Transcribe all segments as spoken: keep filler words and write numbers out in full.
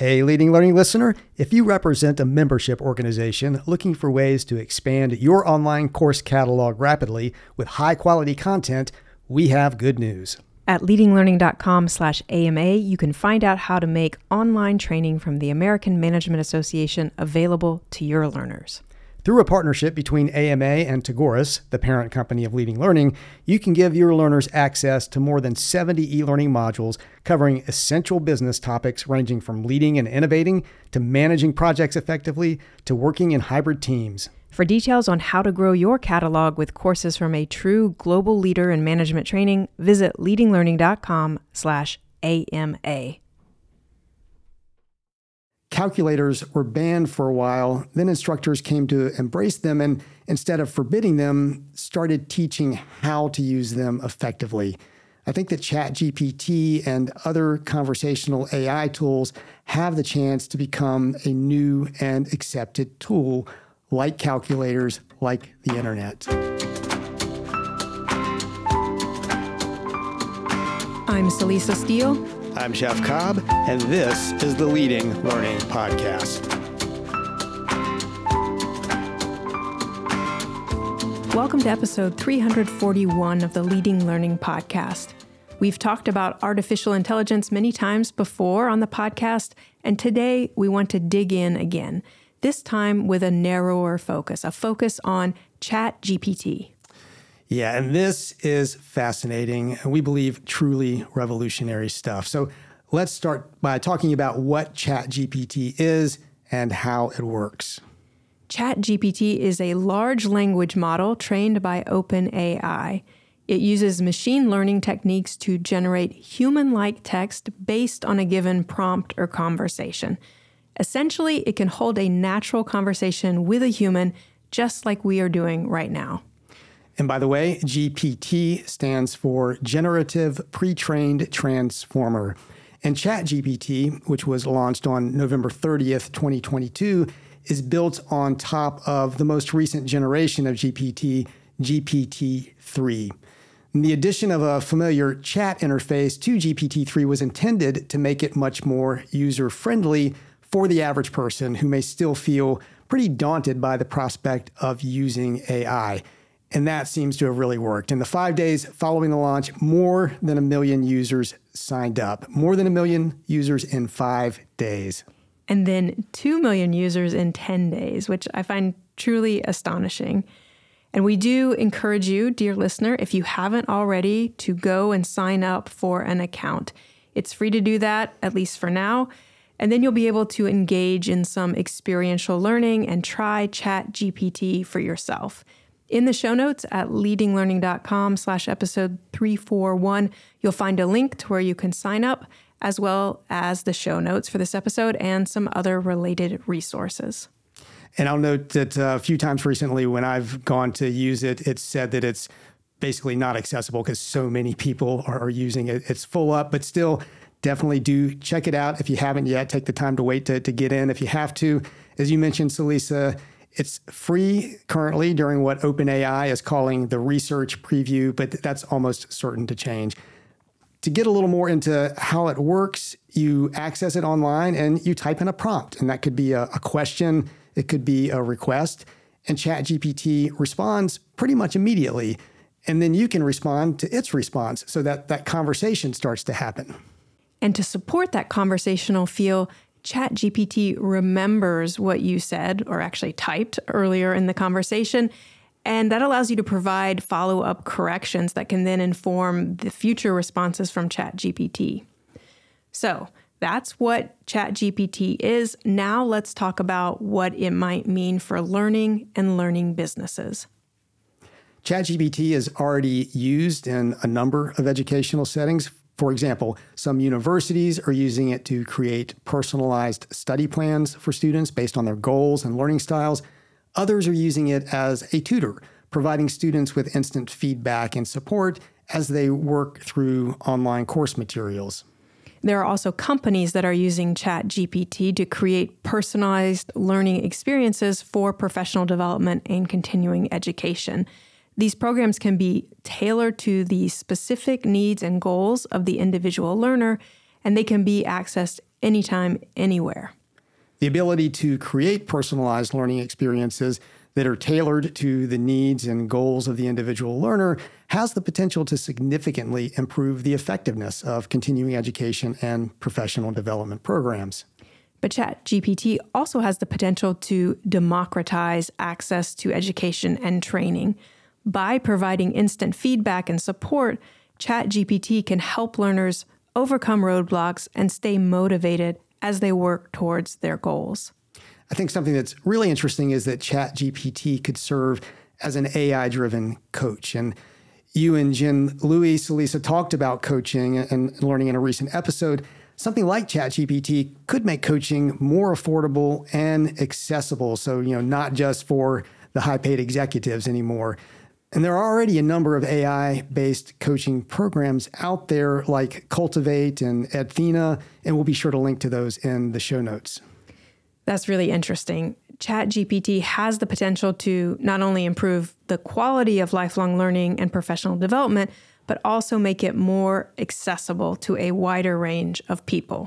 Hey, Leading Learning listener, if you represent a membership organization looking for ways to expand your online course catalog rapidly with high-quality content, we have good news. At leadinglearning.com slash AMA, you can find out how to make online training from the American Management Association available to your learners. Through a partnership between A M A and Tagoras, the parent company of Leading Learning, you can give your learners access to more than seventy e-learning modules covering essential business topics ranging from leading and innovating to managing projects effectively to working in hybrid teams. For details on how to grow your catalog with courses from a true global leader in management training, visit leadinglearning.com slash AMA. Calculators were banned for a while, then instructors came to embrace them and, instead of forbidding them, started teaching how to use them effectively. I think that ChatGPT and other conversational A I tools have the chance to become a new and accepted tool, like calculators, like the internet. I'm Celisa Steele. I'm Jeff Cobb, and this is the Leading Learning Podcast. Welcome to episode three hundred forty-one of the Leading Learning Podcast. We've talked about artificial intelligence many times before on the podcast, and today we want to dig in again, this time with a narrower focus, a focus on ChatGPT. Yeah, and this is fascinating, and we believe truly revolutionary stuff. So let's start by talking about what ChatGPT is and how it works. ChatGPT is a large language model trained by OpenAI. It uses machine learning techniques to generate human-like text based on a given prompt or conversation. Essentially, it can hold a natural conversation with a human, just like we are doing right now. And by the way, G P T stands for Generative Pre-trained Transformer. And ChatGPT, which was launched on November thirtieth, twenty twenty-two, is built on top of the most recent generation of G P T, G P T three. And the addition of a familiar chat interface to G P T three was intended to make it much more user-friendly for the average person who may still feel pretty daunted by the prospect of using A I. And that seems to have really worked. In the five days following the launch, more than a million users signed up. More than a million users in five days. And then two million users in ten days, which I find truly astonishing. And we do encourage you, dear listener, if you haven't already, to go and sign up for an account. It's free to do that, at least for now. And then you'll be able to engage in some experiential learning and try ChatGPT for yourself. In the show notes at leadinglearning.com slash episode 341, you'll find a link to where you can sign up, as well as the show notes for this episode and some other related resources. And I'll note that uh, a few times recently when I've gone to use it, it's said that it's basically not accessible because so many people are, are using it. It's full up, but still definitely do check it out. If you haven't yet, take the time to wait to, to get in. If you have to, as you mentioned, Celisa, it's free currently during what OpenAI is calling the research preview, but that's almost certain to change. To get a little more into how it works, you access it online and you type in a prompt, and that could be a, a question, it could be a request, and ChatGPT responds pretty much immediately. And then you can respond to its response so that that conversation starts to happen. And to support that conversational feel, ChatGPT remembers what you said or actually typed earlier in the conversation, and that allows you to provide follow-up corrections that can then inform the future responses from ChatGPT. So that's what ChatGPT is. Now let's talk about what it might mean for learning and learning businesses. ChatGPT is already used in a number of educational settings. For example, some universities are using it to create personalized study plans for students based on their goals and learning styles. Others are using it as a tutor, providing students with instant feedback and support as they work through online course materials. There are also companies that are using ChatGPT to create personalized learning experiences for professional development and continuing education. These programs can be tailored to the specific needs and goals of the individual learner, and they can be accessed anytime, anywhere. The ability to create personalized learning experiences that are tailored to the needs and goals of the individual learner has the potential to significantly improve the effectiveness of continuing education and professional development programs. But ChatGPT also has the potential to democratize access to education and training. By providing instant feedback and support, ChatGPT can help learners overcome roadblocks and stay motivated as they work towards their goals. I think something that's really interesting is that ChatGPT could serve as an A I-driven coach. And you and Jen Louis Salisa talked about coaching and learning in a recent episode. Something like ChatGPT could make coaching more affordable and accessible. So, you know, not just for the high-paid executives anymore. And there are already a number of A I-based coaching programs out there like Cultivate and Edthena, and we'll be sure to link to those in the show notes. That's really interesting. ChatGPT has the potential to not only improve the quality of lifelong learning and professional development, but also make it more accessible to a wider range of people.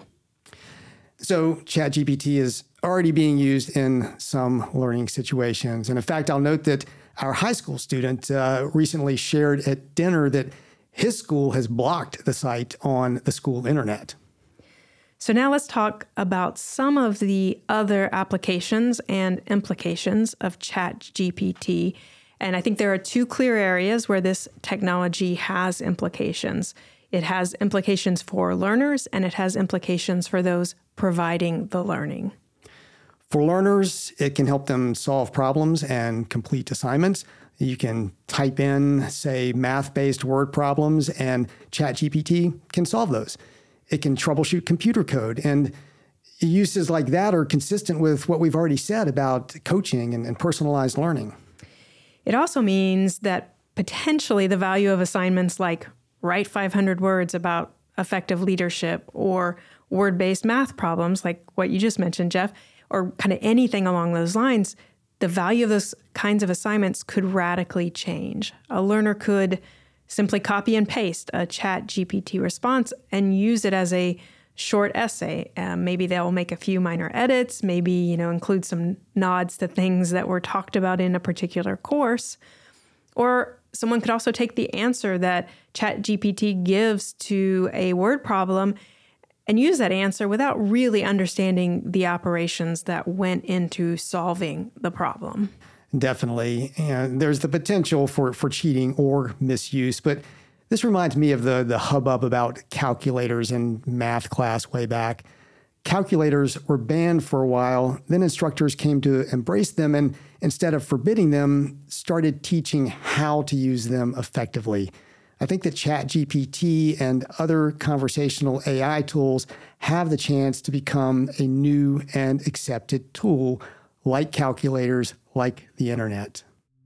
So ChatGPT is already being used in some learning situations. And in fact, I'll note that our high school student uh, recently shared at dinner that his school has blocked the site on the school internet. So now let's talk about some of the other applications and implications of ChatGPT. And I think there are two clear areas where this technology has implications. It has implications for learners, and it has implications for those providing the learning. For learners, it can help them solve problems and complete assignments. You can type in, say, math-based word problems, and ChatGPT can solve those. It can troubleshoot computer code, and uses like that are consistent with what we've already said about coaching and, and personalized learning. It also means that potentially the value of assignments like write five hundred words about effective leadership or word-based math problems like what you just mentioned, Jeff, or kind of anything along those lines, the value of those kinds of assignments could radically change. A learner could simply copy and paste a ChatGPT response and use it as a short essay. Um, maybe they'll make a few minor edits, maybe, you know, include some nods to things that were talked about in a particular course. Or someone could also take the answer that ChatGPT gives to a word problem and use that answer without really understanding the operations that went into solving the problem. Definitely. And there's the potential for, for cheating or misuse. But this reminds me of the, the hubbub about calculators in math class way back. Calculators were banned for a while. Then instructors came to embrace them and instead of forbidding them, started teaching how to use them effectively. I think that ChatGPT and other conversational A I tools have the chance to become a new and accepted tool like calculators, like the internet.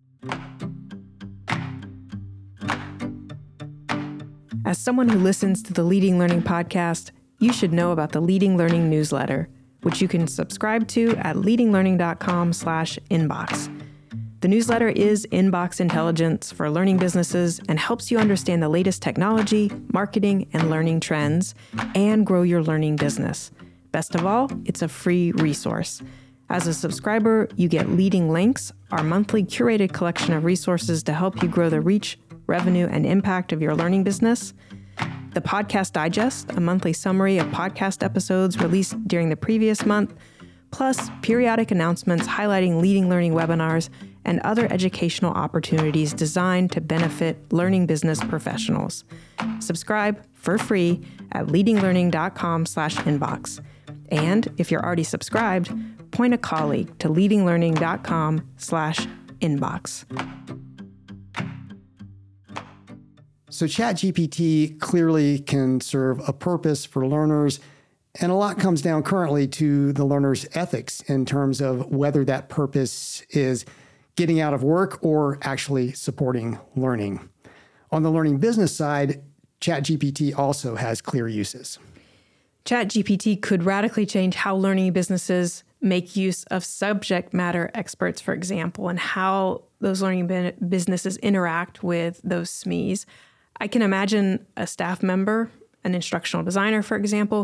As someone who listens to the Leading Learning podcast, you should know about the Leading Learning newsletter, which you can subscribe to at leadinglearning.com slash inbox. The newsletter is inbox intelligence for learning businesses and helps you understand the latest technology, marketing, and learning trends, and grow your learning business. Best of all, it's a free resource. As a subscriber, you get Leading Links, our monthly curated collection of resources to help you grow the reach, revenue, and impact of your learning business. The Podcast Digest, a monthly summary of podcast episodes released during the previous month, plus periodic announcements highlighting leading learning webinars and other educational opportunities designed to benefit learning business professionals. Subscribe for free at leadinglearning.com slash inbox. And if you're already subscribed, point a colleague to leadinglearning.com slash inbox. So ChatGPT clearly can serve a purpose for learners, and a lot comes down currently to the learner's ethics in terms of whether that purpose is getting out of work or actually supporting learning. On the learning business side, ChatGPT also has clear uses. ChatGPT could radically change how learning businesses make use of subject matter experts, for example, and how those learning businesses interact with those S M Es. I can imagine a staff member, an instructional designer, for example,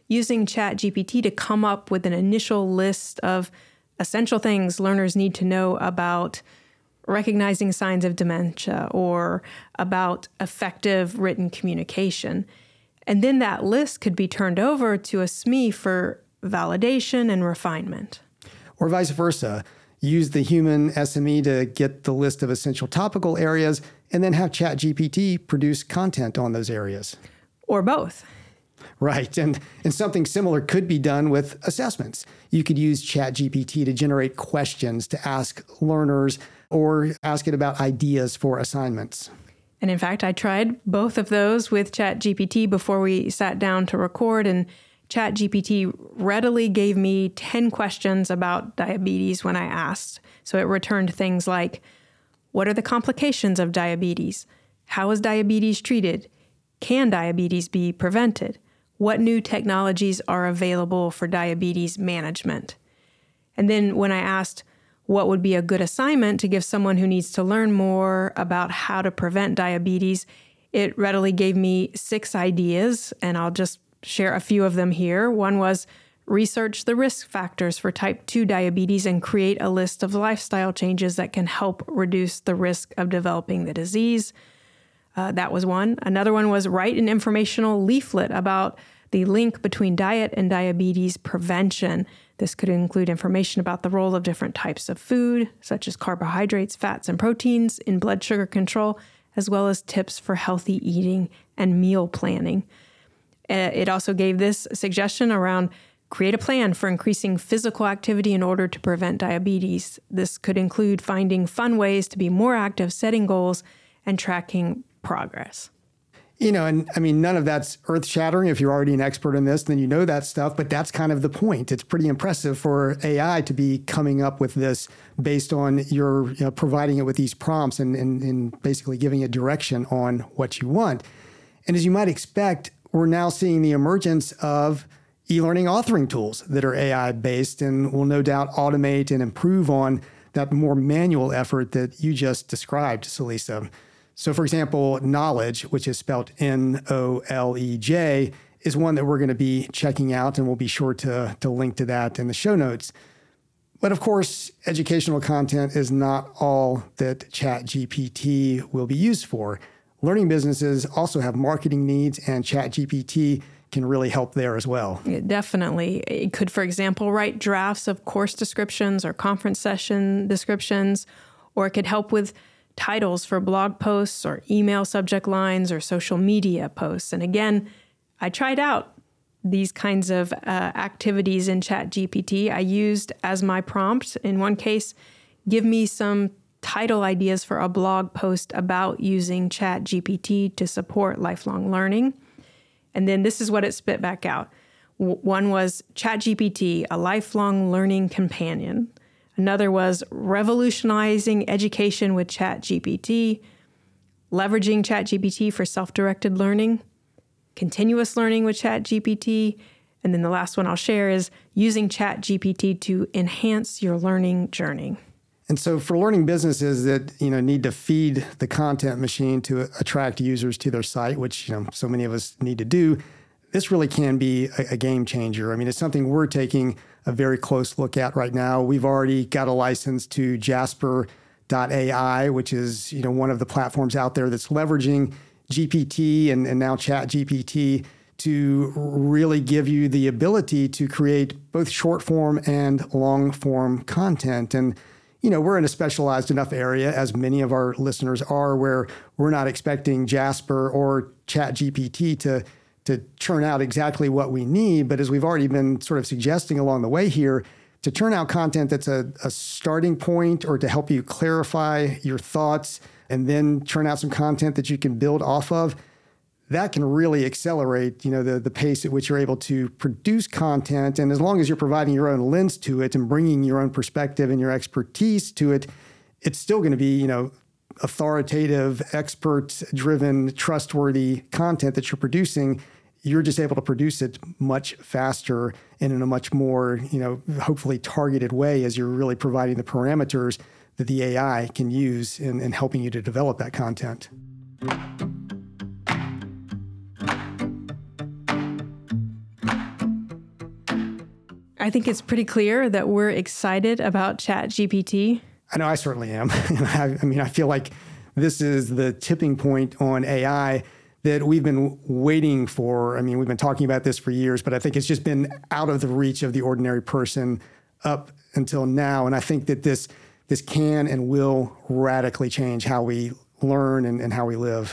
using ChatGPT to come up with an initial list of essential things learners need to know about recognizing signs of dementia or about effective written communication. And then that list could be turned over to a S M E for validation and refinement. Or vice versa. Use the human S M E to get the list of essential topical areas and then have ChatGPT produce content on those areas. Or both. Right. And, and something similar could be done with assessments. You could use ChatGPT to generate questions to ask learners or ask it about ideas for assignments. And in fact, I tried both of those with ChatGPT before we sat down to record, and ChatGPT readily gave me ten questions about diabetes when I asked. So it returned things like, what are the complications of diabetes? How is diabetes treated? Can diabetes be prevented? What new technologies are available for diabetes management? And then when I asked what would be a good assignment to give someone who needs to learn more about how to prevent diabetes, it readily gave me six ideas, and I'll just share a few of them here. One was research the risk factors for type two diabetes and create a list of lifestyle changes that can help reduce the risk of developing the disease. Uh, that was one. Another one was write an informational leaflet about the link between diet and diabetes prevention. This could include information about the role of different types of food, such as carbohydrates, fats, and proteins, in blood sugar control, as well as tips for healthy eating and meal planning. Uh, it also gave this suggestion around create a plan for increasing physical activity in order to prevent diabetes. This could include finding fun ways to be more active, setting goals, and tracking progress. You know, and I mean, none of that's earth-shattering. If you're already an expert in this, then you know that stuff, but that's kind of the point. It's pretty impressive for A I to be coming up with this based on your, you know, providing it with these prompts and, and, and basically giving it direction on what you want. And as you might expect, we're now seeing the emergence of e-learning authoring tools that are A I-based and will no doubt automate and improve on that more manual effort that you just described, Celisa. So for example, Knowledge, which is spelled N O L E J, is one that we're going to be checking out, and we'll be sure to, to link to that in the show notes. But of course, educational content is not all that ChatGPT will be used for. Learning businesses also have marketing needs, and ChatGPT can really help there as well. Yeah, definitely. It could, for example, write drafts of course descriptions or conference session descriptions, or it could help with titles for blog posts or email subject lines or social media posts. And again, I tried out these kinds of uh, activities in ChatGPT. I used as my prompt, in one case, give me some title ideas for a blog post about using ChatGPT to support lifelong learning. And then this is what it spit back out. W- one was ChatGPT, a lifelong learning companion. Another was revolutionizing education with ChatGPT, leveraging ChatGPT for self-directed learning, continuous learning with ChatGPT, and then the last one I'll share is using ChatGPT to enhance your learning journey. And so for learning businesses that, you know, need to feed the content machine to attract users to their site, which, you know, so many of us need to do, this really can be a, a game changer. I mean, it's something we're taking a very close look at right now. We've already got a license to Jasper dot A I, which is, you know, one of the platforms out there that's leveraging G P T and, and now ChatGPT to really give you the ability to create both short form and long form content. And, you know, we're in a specialized enough area, as many of our listeners are, where we're not expecting Jasper or ChatGPT to to churn out exactly what we need. But as we've already been sort of suggesting along the way here, to churn out content that's a, a starting point or to help you clarify your thoughts and then churn out some content that you can build off of, that can really accelerate, you know, the, the pace at which you're able to produce content. And as long as you're providing your own lens to it and bringing your own perspective and your expertise to it, it's still going to be, you know, authoritative, expert-driven, trustworthy content that you're producing. You're just able to produce it much faster and in a much more, you know, hopefully targeted way as you're really providing the parameters that the A I can use in, in helping you to develop that content. I think it's pretty clear that we're excited about ChatGPT. I know I certainly am. I, I mean, I feel like this is the tipping point on A I that we've been waiting for. I mean, we've been talking about this for years, but I think it's just been out of the reach of the ordinary person up until now. And I think that this this can and will radically change how we learn and, and how we live.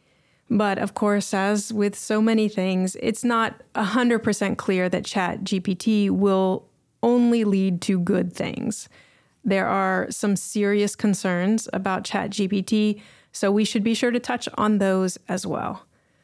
But of course, as with so many things, it's not one hundred percent clear that ChatGPT will only lead to good things. There are some serious concerns about ChatGPT, so we should be sure to touch on those as well.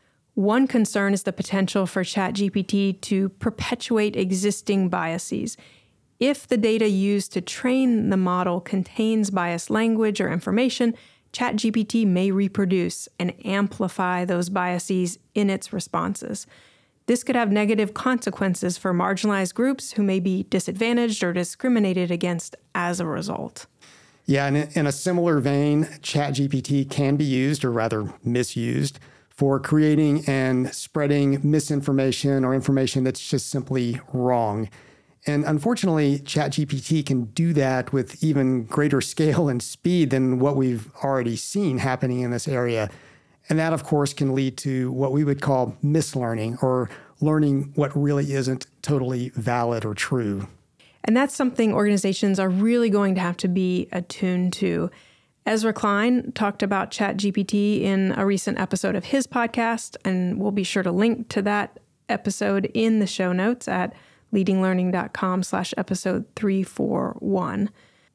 One concern is the potential for ChatGPT to perpetuate existing biases. If the data used to train the model contains biased language or information, ChatGPT may reproduce and amplify those biases in its responses. This could have negative consequences for marginalized groups who may be disadvantaged or discriminated against as a result. Yeah, and in a similar vein, ChatGPT can be used, or rather misused, for creating and spreading misinformation or information that's just simply wrong. And unfortunately, ChatGPT can do that with even greater scale and speed than what we've already seen happening in this area. And that, of course, can lead to what we would call mislearning, or learning what really isn't totally valid or true. And that's something organizations are really going to have to be attuned to. Ezra Klein talked about ChatGPT in a recent episode of his podcast, and we'll be sure to link to that episode in the show notes at leadinglearning.com slash episode three forty-one.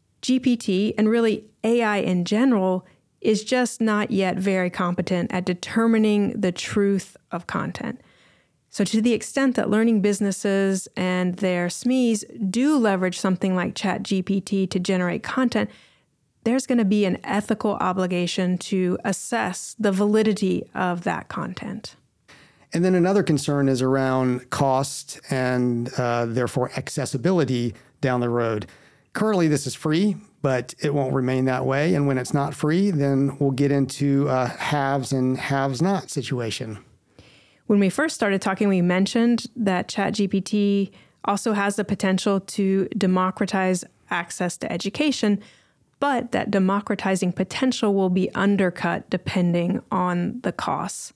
G P T, and really A I in general, is just not yet very competent at determining the truth of content. So to the extent that learning businesses and their S M Es do leverage something like ChatGPT to generate content, there's going to be an ethical obligation to assess the validity of that content. And then another concern is around cost and uh, therefore accessibility down the road. Currently, this is free, but it won't remain that way. And when it's not free, then we'll get into a haves and haves not situation. When we first started talking, we mentioned that ChatGPT also has the potential to democratize access to education, but that democratizing potential will be undercut depending on the costs.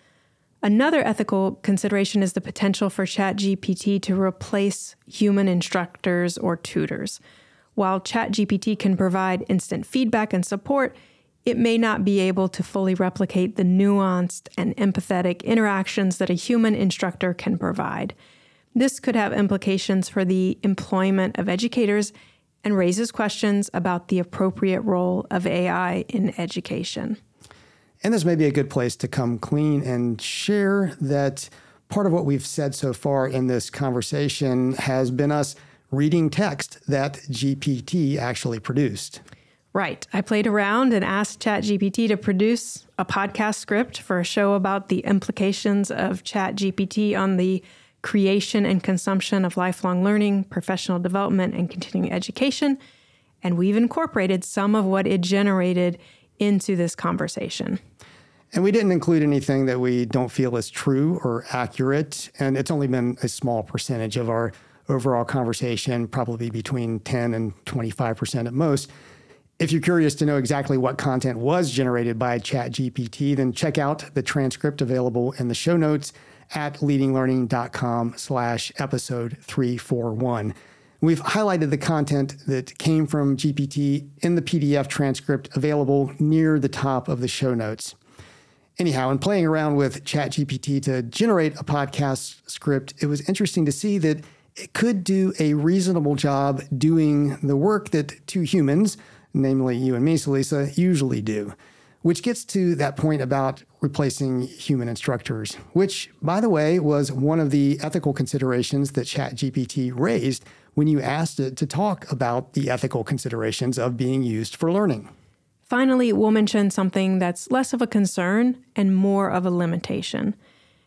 Another ethical consideration is the potential for ChatGPT to replace human instructors or tutors. While ChatGPT can provide instant feedback and support, it may not be able to fully replicate the nuanced and empathetic interactions that a human instructor can provide. This could have implications for the employment of educators and raises questions about the appropriate role of A I in education. And this may be a good place to come clean and share that part of what we've said so far in this conversation has been us reading text that G P T actually produced. Right. I played around and asked ChatGPT to produce a podcast script for a show about the implications of ChatGPT on the creation and consumption of lifelong learning, professional development, and continuing education. And we've incorporated some of what it generated into this conversation. And we didn't include anything that we don't feel is true or accurate. And it's only been a small percentage of our overall conversation, probably between ten and twenty-five percent at most. If you're curious to know exactly what content was generated by ChatGPT, then check out the transcript available in the show notes at leadinglearning.com slash episode 341. We've highlighted the content that came from G P T in the P D F transcript available near the top of the show notes. Anyhow, in playing around with ChatGPT to generate a podcast script, it was interesting to see that it could do a reasonable job doing the work that two humans, namely you and me, Celisa, usually do, which gets to that point about replacing human instructors, which, by the way, was one of the ethical considerations that ChatGPT raised when you asked it to talk about the ethical considerations of being used for learning. Finally, we'll mention something that's less of a concern and more of a limitation.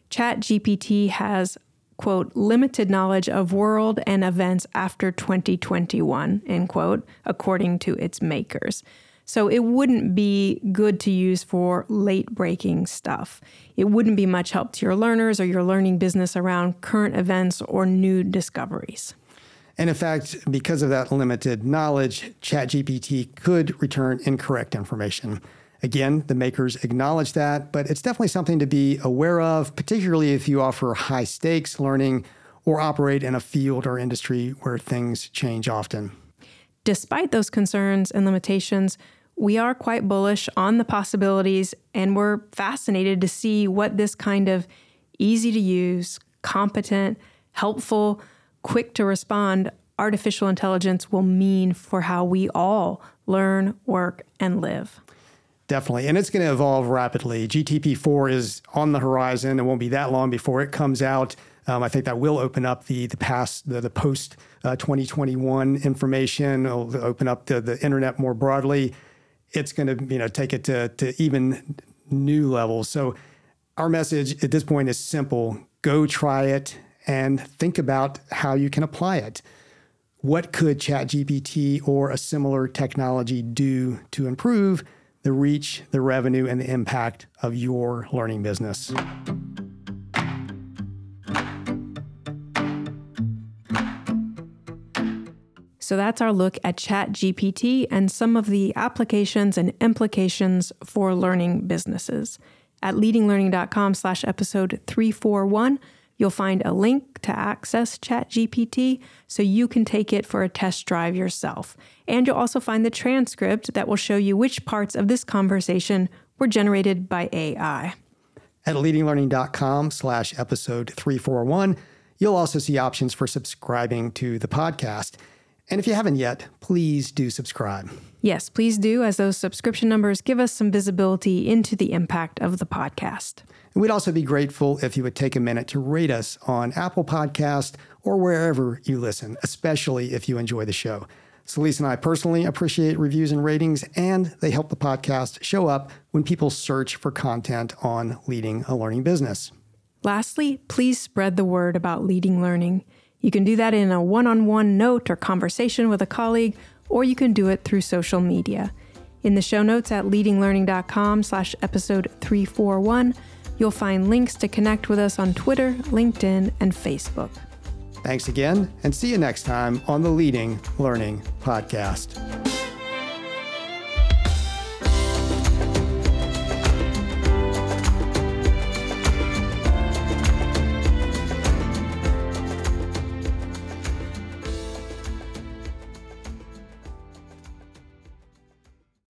ChatGPT has, quote, limited knowledge of world and events after twenty twenty-one, end quote, according to its makers. So it wouldn't be good to use for late-breaking stuff. It wouldn't be much help to your learners or your learning business around current events or new discoveries. And in fact, because of that limited knowledge, ChatGPT could return incorrect information. Again, the makers acknowledge that, but it's definitely something to be aware of, particularly if you offer high stakes learning or operate in a field or industry where things change often. Despite those concerns and limitations, we are quite bullish on the possibilities, and we're fascinated to see what this kind of easy to use, competent, helpful, quick to respond artificial intelligence will mean for how we all learn, work, and live. Definitely. And it's going to evolve rapidly. G T P four is on the horizon. It won't be that long before it comes out. Um, I think that will open up the the past, the, the post uh, twenty twenty-one information. It'll open up the, the internet more broadly. It's going to, you know, take it to, to even new levels. So our message at this point is simple. Go try it and think about how you can apply it. What could ChatGPT or a similar technology do to improve the reach, the revenue, and the impact of your learning business? So that's our look at ChatGPT and some of the applications and implications for learning businesses. At leadinglearning.com slash episode three forty-one, you'll find a link to access ChatGPT so you can take it for a test drive yourself. And you'll also find the transcript that will show you which parts of this conversation were generated by A I. At leadinglearning.com slash episode three forty-one, you'll also see options for subscribing to the podcast. And if you haven't yet, please do subscribe. Yes, please do, as those subscription numbers give us some visibility into the impact of the podcast. And we'd also be grateful if you would take a minute to rate us on Apple Podcast or wherever you listen, especially if you enjoy the show. Celeste and I personally appreciate reviews and ratings, and they help the podcast show up when people search for content on leading a learning business. Lastly, please spread the word about Leading Learning. You can do that in a one-on-one note or conversation with a colleague, or you can do it through social media. In the show notes at leadinglearning.com slash episode three forty-one, you'll find links to connect with us on Twitter, LinkedIn, and Facebook. Thanks again, and see you next time on the Leading Learning Podcast.